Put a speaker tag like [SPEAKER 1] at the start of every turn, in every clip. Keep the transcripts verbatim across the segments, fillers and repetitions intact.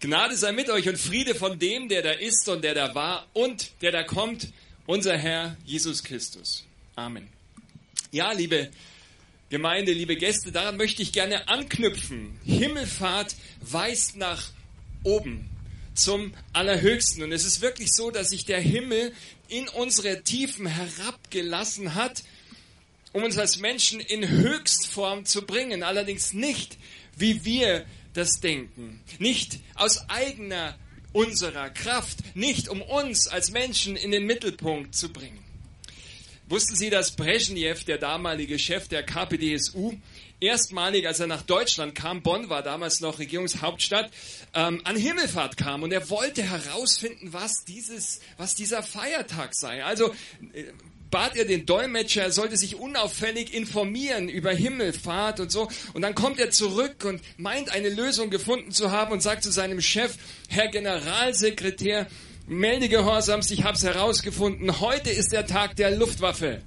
[SPEAKER 1] Gnade sei mit euch und Friede von dem, der da ist und der da war und der da kommt, unser Herr Jesus Christus. Amen. Ja, liebe Gemeinde, liebe Gäste, daran möchte ich gerne anknüpfen. Himmelfahrt weist nach oben, zum Allerhöchsten. Und es ist wirklich so, dass sich der Himmel in unsere Tiefen herabgelassen hat, um uns als Menschen in Höchstform zu bringen. Allerdings nicht, wie wir das denken. Nicht aus eigener, unserer Kraft. Nicht, um uns als Menschen in den Mittelpunkt zu bringen. Wussten Sie, dass Brezhnev, der damalige Chef der K P D S U, erstmalig, als er nach Deutschland kam, Bonn war damals noch Regierungshauptstadt, ähm, an Himmelfahrt kam und er wollte herausfinden, was dieses, was dieser Feiertag sei. Also äh, bat er den Dolmetscher, er sollte sich unauffällig informieren über Himmelfahrt und so. Und dann kommt er zurück und meint, eine Lösung gefunden zu haben und sagt zu seinem Chef, Herr Generalsekretär, melde gehorsamst, ich hab's herausgefunden, heute ist der Tag der Luftwaffe.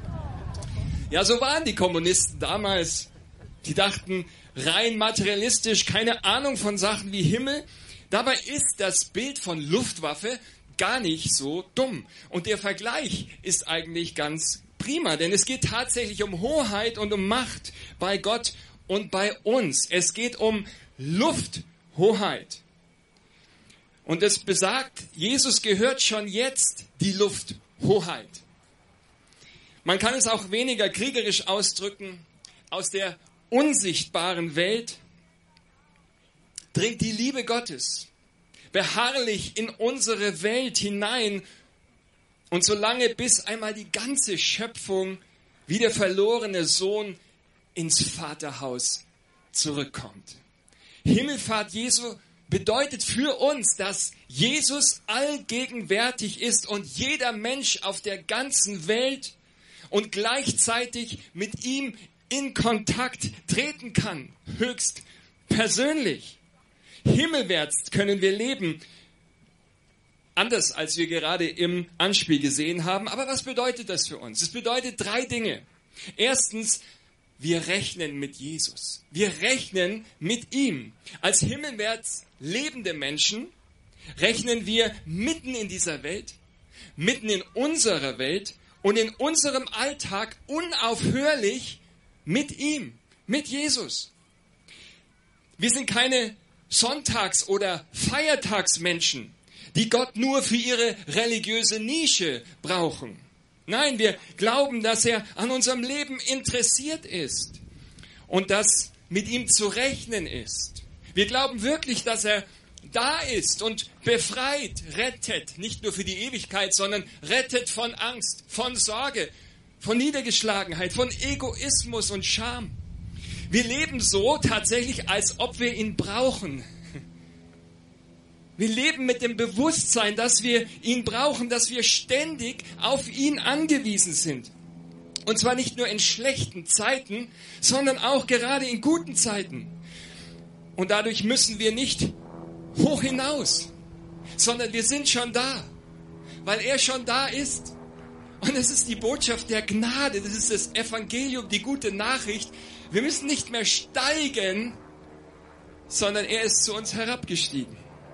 [SPEAKER 1] Ja, so waren die Kommunisten damals. Die dachten rein materialistisch, keine Ahnung von Sachen wie Himmel. Dabei ist das Bild von Luftwaffe gar nicht so dumm. Und der Vergleich ist eigentlich ganz prima, denn es geht tatsächlich um Hoheit und um Macht bei Gott und bei uns. Es geht um Lufthoheit. Und es besagt, Jesus gehört schon jetzt die Lufthoheit. Man kann es auch weniger kriegerisch ausdrücken. Aus der unsichtbaren Welt dringt die Liebe Gottes beharrlich in unsere Welt hinein und solange bis einmal die ganze Schöpfung wie der verlorene Sohn ins Vaterhaus zurückkommt. Himmelfahrt Jesu bedeutet für uns, dass Jesus allgegenwärtig ist und jeder Mensch auf der ganzen Welt und gleichzeitig mit ihm in Kontakt treten kann, höchst persönlich. Himmelwärts können wir leben, anders als wir gerade im Anspiel gesehen haben. Aber was bedeutet das für uns? Es bedeutet drei Dinge. Erstens, wir rechnen mit Jesus. Wir rechnen mit ihm. Als himmelwärts lebende Menschen rechnen wir mitten in dieser Welt, mitten in unserer Welt und in unserem Alltag unaufhörlich mit ihm, mit Jesus. Wir sind keine Sonntags- oder Feiertagsmenschen, die Gott nur für ihre religiöse Nische brauchen. Nein, wir glauben, dass er an unserem Leben interessiert ist und dass mit ihm zu rechnen ist. Wir glauben wirklich, dass er da ist und befreit, rettet, nicht nur für die Ewigkeit, sondern rettet von Angst, von Sorge, von Niedergeschlagenheit, von Egoismus und Scham. Wir leben so tatsächlich, als ob wir ihn brauchen. Wir leben mit dem Bewusstsein, dass wir ihn brauchen, dass wir ständig auf ihn angewiesen sind. Und zwar nicht nur in schlechten Zeiten, sondern auch gerade in guten Zeiten. Und dadurch müssen wir nicht hoch hinaus, sondern wir sind schon da, weil er schon da ist. Und es ist die Botschaft der Gnade, das ist das Evangelium, die gute Nachricht. Wir müssen nicht mehr steigen, sondern er ist zu uns herabgestiegen.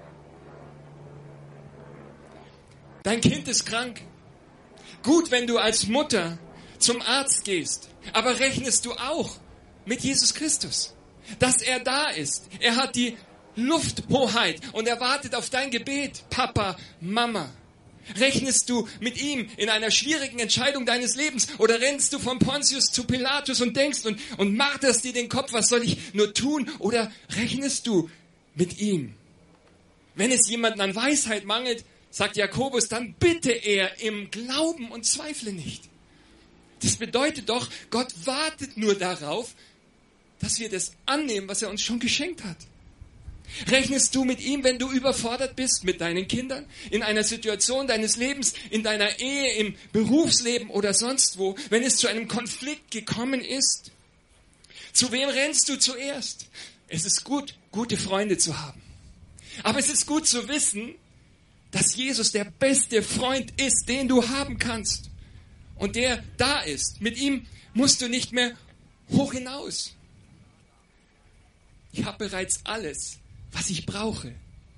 [SPEAKER 1] Dein Kind ist krank. Gut, wenn du als Mutter zum Arzt gehst, aber rechnest du auch mit Jesus Christus, dass er da ist. Er hat die Lufthoheit und er wartet auf dein Gebet, Papa, Mama. Rechnest du mit ihm in einer schwierigen Entscheidung deines Lebens oder rennst du von Pontius zu Pilatus und denkst und, und marterst dir den Kopf, was soll ich nur tun? Oder rechnest du mit ihm? Wenn es jemanden an Weisheit mangelt, sagt Jakobus, dann bitte er im Glauben und zweifle nicht. Das bedeutet doch, Gott wartet nur darauf, dass wir das annehmen, was er uns schon geschenkt hat. Rechnest du mit ihm, wenn du überfordert bist mit deinen Kindern, in einer Situation deines Lebens, in deiner Ehe, im Berufsleben oder sonst wo, wenn es zu einem Konflikt gekommen ist? Zu wem rennst du zuerst? Es ist gut, gute Freunde zu haben. Aber es ist gut zu wissen, dass Jesus der beste Freund ist, den du haben kannst. Und der da ist. Mit ihm musst du nicht mehr hoch hinaus. Ich habe bereits alles, was ich brauche.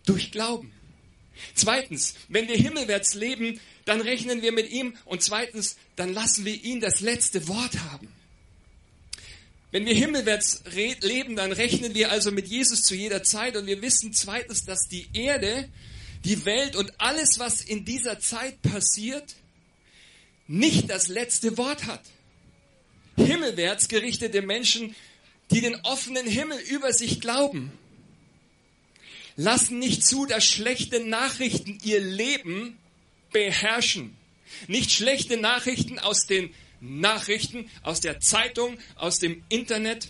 [SPEAKER 1] Durch Glauben. Zweitens, wenn wir himmelwärts leben, dann rechnen wir mit ihm. Und zweitens, dann lassen wir ihn das letzte Wort haben. Wenn wir himmelwärts leben, dann rechnen wir also mit Jesus zu jeder Zeit. Und wir wissen zweitens, dass die Erde, die Welt und alles, was in dieser Zeit passiert, nicht das letzte Wort hat. Himmelwärts gerichtete Menschen, die den offenen Himmel über sich glauben, lassen nicht zu, dass schlechte Nachrichten ihr Leben beherrschen. Nicht schlechte Nachrichten aus den Nachrichten, aus der Zeitung, aus dem Internet.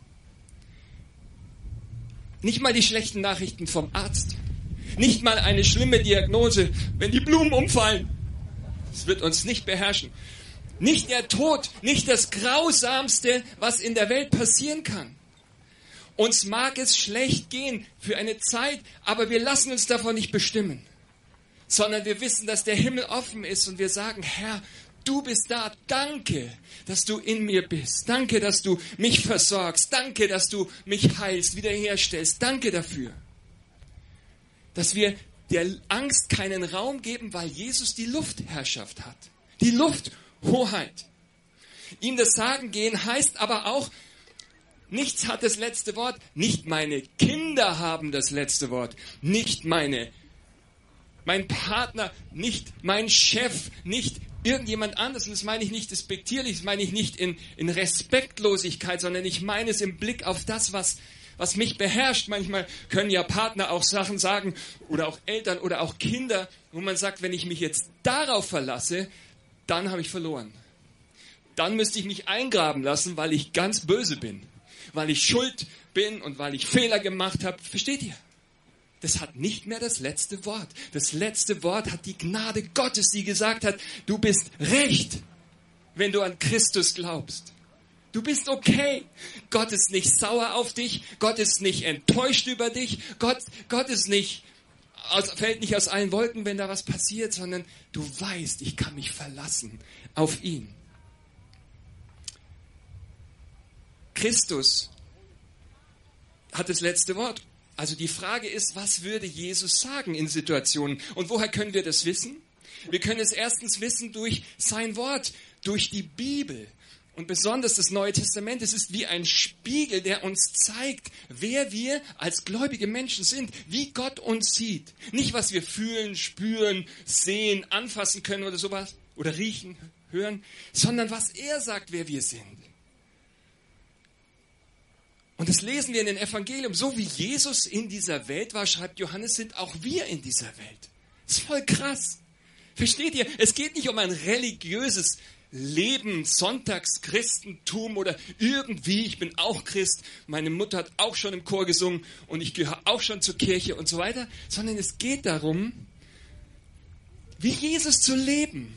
[SPEAKER 1] Nicht mal die schlechten Nachrichten vom Arzt. Nicht mal eine schlimme Diagnose, wenn die Blumen umfallen. Das wird uns nicht beherrschen. Nicht der Tod, nicht das Grausamste, was in der Welt passieren kann. Uns mag es schlecht gehen für eine Zeit, aber wir lassen uns davon nicht bestimmen. Sondern wir wissen, dass der Himmel offen ist und wir sagen, Herr, du bist da. Danke, dass du in mir bist. Danke, dass du mich versorgst. Danke, dass du mich heilst, wiederherstellst. Danke dafür. Dass wir der Angst keinen Raum geben, weil Jesus die Luftherrschaft hat. Die Lufthoheit. Ihm das Sagen gehen heißt aber auch, nichts hat das letzte Wort. Nicht meine Kinder haben das letzte Wort. Nicht meine, mein Partner, nicht mein Chef, nicht irgendjemand anderes. Und das meine ich nicht despektierlich, das meine ich nicht in, in Respektlosigkeit, sondern ich meine es im Blick auf das, was, was mich beherrscht. Manchmal können ja Partner auch Sachen sagen oder auch Eltern oder auch Kinder, wo man sagt, wenn ich mich jetzt darauf verlasse, dann habe ich verloren. Dann müsste ich mich eingraben lassen, weil ich ganz böse bin. Weil ich schuld bin und weil ich Fehler gemacht habe. Versteht ihr? Das hat nicht mehr das letzte Wort. Das letzte Wort hat die Gnade Gottes, die gesagt hat, du bist recht, wenn du an Christus glaubst. Du bist okay. Gott ist nicht sauer auf dich. Gott ist nicht enttäuscht über dich. Gott, Gott ist nicht, aus, fällt nicht aus allen Wolken, wenn da was passiert, sondern du weißt, ich kann mich verlassen auf ihn. Christus hat das letzte Wort. Also die Frage ist, was würde Jesus sagen in Situationen? Und woher können wir das wissen? Wir können es erstens wissen durch sein Wort, durch die Bibel. Und besonders das Neue Testament, es ist wie ein Spiegel, der uns zeigt, wer wir als gläubige Menschen sind, wie Gott uns sieht. Nicht, was wir fühlen, spüren, sehen, anfassen können oder sowas, oder riechen, hören, sondern was er sagt, wer wir sind. Und das lesen wir in den Evangelium. So wie Jesus in dieser Welt war, schreibt Johannes, sind auch wir in dieser Welt. Das ist voll krass. Versteht ihr? Es geht nicht um ein religiöses Leben, Sonntagschristentum oder irgendwie, ich bin auch Christ, meine Mutter hat auch schon im Chor gesungen und ich gehöre auch schon zur Kirche und so weiter, sondern es geht darum, wie Jesus zu leben.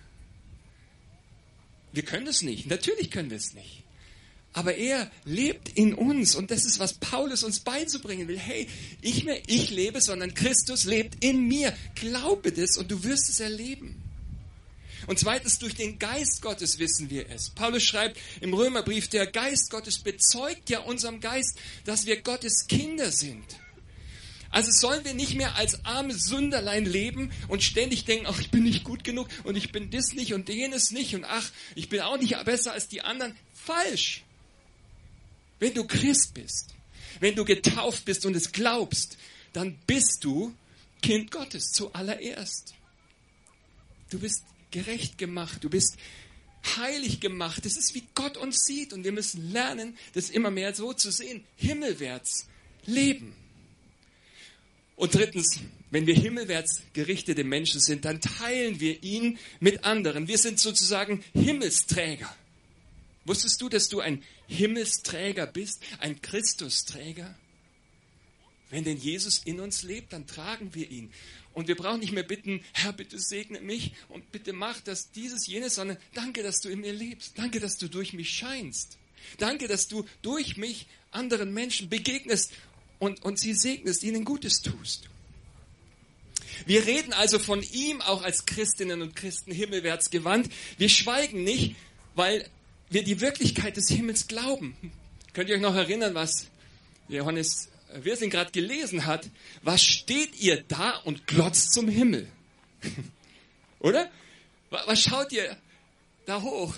[SPEAKER 1] Wir können es nicht. Natürlich können wir es nicht. Aber er lebt in uns und das ist, was Paulus uns beizubringen will. Hey, nicht mehr ich lebe, sondern Christus lebt in mir. Glaube das und du wirst es erleben. Und zweitens, durch den Geist Gottes wissen wir es. Paulus schreibt im Römerbrief, der Geist Gottes bezeugt ja unserem Geist, dass wir Gottes Kinder sind. Also sollen wir nicht mehr als arme Sünderlein leben und ständig denken, ach, ich bin nicht gut genug und ich bin das nicht und jenes nicht und ach, ich bin auch nicht besser als die anderen. Falsch. Wenn du Christ bist, wenn du getauft bist und es glaubst, dann bist du Kind Gottes zuallererst. Du bist gerecht gemacht, du bist heilig gemacht. Das ist, wie Gott uns sieht und wir müssen lernen, das immer mehr so zu sehen, himmelwärts leben. Und drittens, wenn wir himmelwärts gerichtete Menschen sind, dann teilen wir ihn mit anderen. Wir sind sozusagen Himmelsträger. Wusstest du, dass du ein Himmelsträger bist, ein Christusträger? Wenn denn Jesus in uns lebt, dann tragen wir ihn. Und wir brauchen nicht mehr bitten, Herr, bitte segne mich und bitte mach das, dieses, jenes, sondern danke, dass du in mir lebst. Danke, dass du durch mich scheinst. Danke, dass du durch mich anderen Menschen begegnest und, und sie segnest, ihnen Gutes tust. Wir reden also von ihm auch als Christinnen und Christen himmelwärts gewandt. Wir schweigen nicht, weil wir die Wirklichkeit des Himmels glauben. Könnt ihr euch noch erinnern, was Johannes Wirsing gerade gelesen hat, was steht ihr da und glotzt zum Himmel? Oder? Was schaut ihr da hoch?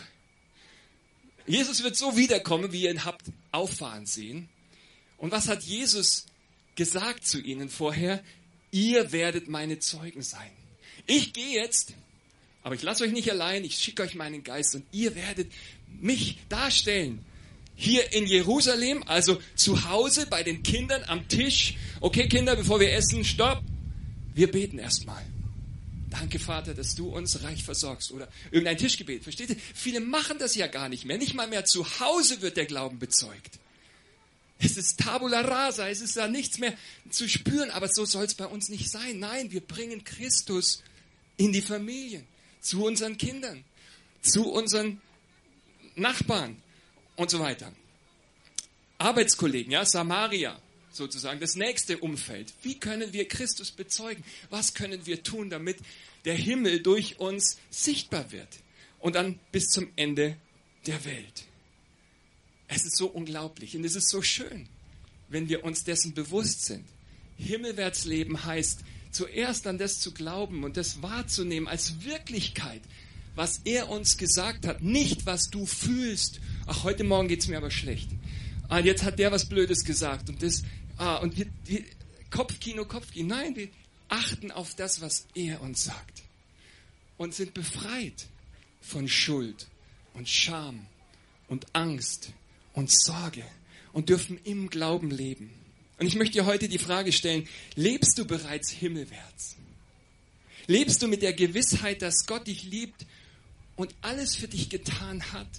[SPEAKER 1] Jesus wird so wiederkommen, wie ihr ihn habt auffahren sehen. Und was hat Jesus gesagt zu ihnen vorher? Ihr werdet meine Zeugen sein. Ich gehe jetzt, aber ich lasse euch nicht allein, ich schicke euch meinen Geist und ihr werdet mich darstellen. Hier in Jerusalem, also zu Hause bei den Kindern am Tisch. Okay, Kinder, bevor wir essen, stopp. Wir beten erstmal. Danke, Vater, dass du uns reich versorgst. Oder irgendein Tischgebet. Versteht ihr? Viele machen das ja gar nicht mehr. Nicht mal mehr zu Hause wird der Glauben bezeugt. Es ist Tabula rasa, es ist da nichts mehr zu spüren. Aber so soll es bei uns nicht sein. Nein, wir bringen Christus in die Familien, zu unseren Kindern, zu unseren Nachbarn und so weiter. Arbeitskollegen, ja, Samaria. Sozusagen das nächste Umfeld. Wie können wir Christus bezeugen? Was können wir tun, damit der Himmel durch uns sichtbar wird? Und dann bis zum Ende der Welt. Es ist so unglaublich und es ist so schön, wenn wir uns dessen bewusst sind. Himmelwärts leben heißt, zuerst an das zu glauben und das wahrzunehmen als Wirklichkeit, was er uns gesagt hat. Nicht, was du fühlst. Ach, heute Morgen geht es mir aber schlecht. Ah, jetzt hat der was Blödes gesagt und das, ah, und wir, wir, Kopfkino, Kopfkino. Nein, wir achten auf das, was er uns sagt und sind befreit von Schuld und Scham und Angst und Sorge und dürfen im Glauben leben. Und ich möchte dir heute die Frage stellen, lebst du bereits himmelwärts? Lebst du mit der Gewissheit, dass Gott dich liebt und alles für dich getan hat,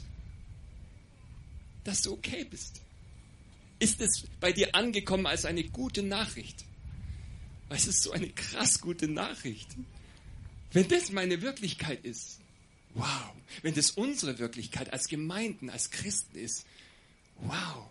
[SPEAKER 1] dass du okay bist? Ist es bei dir angekommen als eine gute Nachricht? Weil es ist so eine krass gute Nachricht. Wenn das meine Wirklichkeit ist, wow. Wenn das unsere Wirklichkeit als Gemeinden, als Christen ist, wow.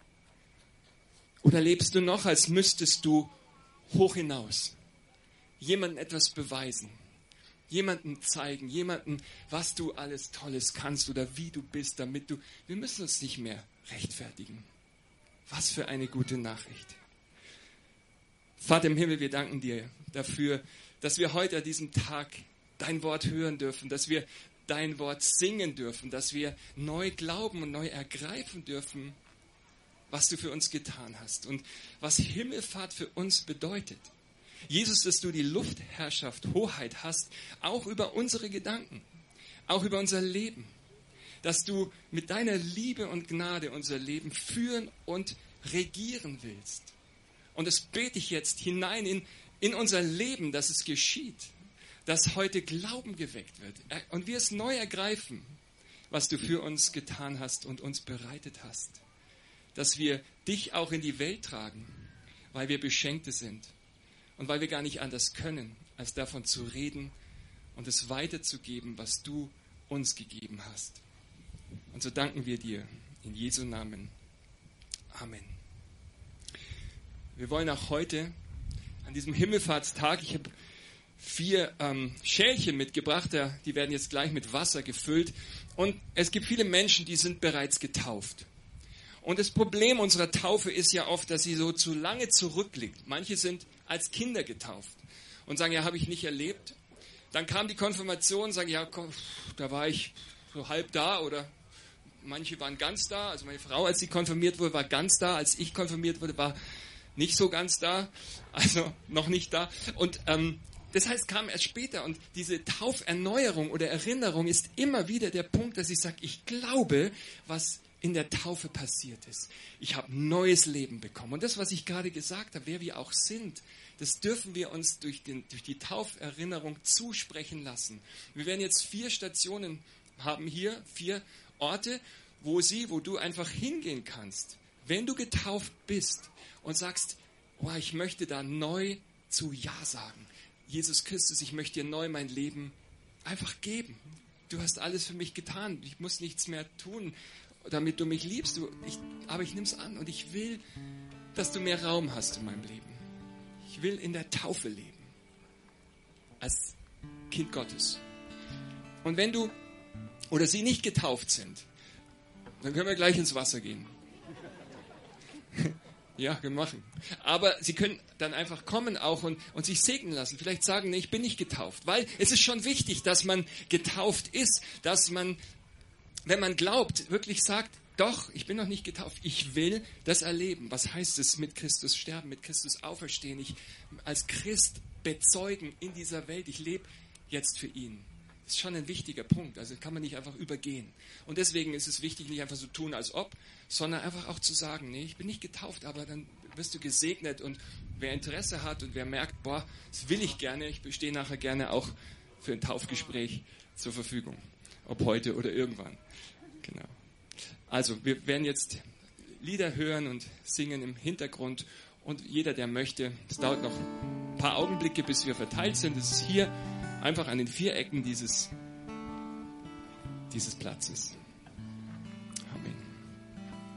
[SPEAKER 1] Oder lebst du noch, als müsstest du hoch hinaus, jemandem etwas beweisen, jemandem zeigen, jemandem, was du alles Tolles kannst oder wie du bist, damit du, wir müssen uns nicht mehr rechtfertigen. Was für eine gute Nachricht. Vater im Himmel, wir danken dir dafür, dass wir heute an diesem Tag dein Wort hören dürfen, dass wir dein Wort singen dürfen, dass wir neu glauben und neu ergreifen dürfen, was du für uns getan hast und was Himmelfahrt für uns bedeutet. Jesus, dass du die Luftherrschaft, Hoheit hast, auch über unsere Gedanken, auch über unser Leben. Dass du mit deiner Liebe und Gnade unser Leben führen und regieren willst. Und das bete ich jetzt hinein in, in unser Leben, dass es geschieht. Dass heute Glauben geweckt wird. Und wir es neu ergreifen, was du für uns getan hast und uns bereitet hast. Dass wir dich auch in die Welt tragen, weil wir Beschenkte sind. Und weil wir gar nicht anders können, als davon zu reden und es weiterzugeben, was du uns gegeben hast. Und so danken wir dir in Jesu Namen. Amen. Wir wollen auch heute an diesem Himmelfahrtstag, ich habe vier ähm, Schälchen mitgebracht, die werden jetzt gleich mit Wasser gefüllt. Und es gibt viele Menschen, die sind bereits getauft. Und das Problem unserer Taufe ist ja oft, dass sie so zu lange zurückliegt. Manche sind als Kinder getauft und sagen, ja, habe ich nicht erlebt. Dann kam die Konfirmation, sagen, ja, komm, da war ich so halb da oder manche waren ganz da. Also meine Frau, als sie konfirmiert wurde, war ganz da. Als ich konfirmiert wurde, war nicht so ganz da. Also noch nicht da. Und ähm, das heißt, kam erst später. Und diese Tauferneuerung oder Erinnerung ist immer wieder der Punkt, dass ich sage, ich glaube, was in der Taufe passiert ist. Ich habe neues Leben bekommen. Und das, was ich gerade gesagt habe, wer wir auch sind, das dürfen wir uns durch, den, durch die Tauferinnerung zusprechen lassen. Wir werden jetzt vier Stationen haben hier, vier Orte, wo sie, wo du einfach hingehen kannst, wenn du getauft bist und sagst, oh, ich möchte da neu zu Ja sagen. Jesus Christus, ich möchte dir neu mein Leben einfach geben. Du hast alles für mich getan. Ich muss nichts mehr tun, damit du mich liebst. Du, ich, aber ich nehme es an und ich will, dass du mehr Raum hast in meinem Leben. Ich will in der Taufe leben. Als Kind Gottes. Und wenn du oder sie nicht getauft sind, dann können wir gleich ins Wasser gehen. Ja, wir machen. Aber Sie können dann einfach kommen auch und, und sich segnen lassen. Vielleicht sagen, nee, ich bin nicht getauft. Weil es ist schon wichtig, dass man getauft ist. Dass man, wenn man glaubt, wirklich sagt, doch, ich bin noch nicht getauft. Ich will das erleben. Was heißt es, mit Christus sterben, mit Christus auferstehen? Ich als Christ bezeugen in dieser Welt. Ich lebe jetzt für ihn. Das ist schon ein wichtiger Punkt. Also kann man nicht einfach übergehen. Und deswegen ist es wichtig, nicht einfach so tun, als ob, sondern einfach auch zu sagen, nee, ich bin nicht getauft, aber dann wirst du gesegnet. Und wer Interesse hat und wer merkt, boah, das will ich gerne, ich stehe nachher gerne auch für ein Taufgespräch zur Verfügung. Ob heute oder irgendwann. Genau. Also, wir werden jetzt Lieder hören und singen im Hintergrund. Und jeder, der möchte, es dauert noch ein paar Augenblicke, bis wir verteilt sind. Es ist hier einfach an den vier Ecken dieses, dieses Platzes.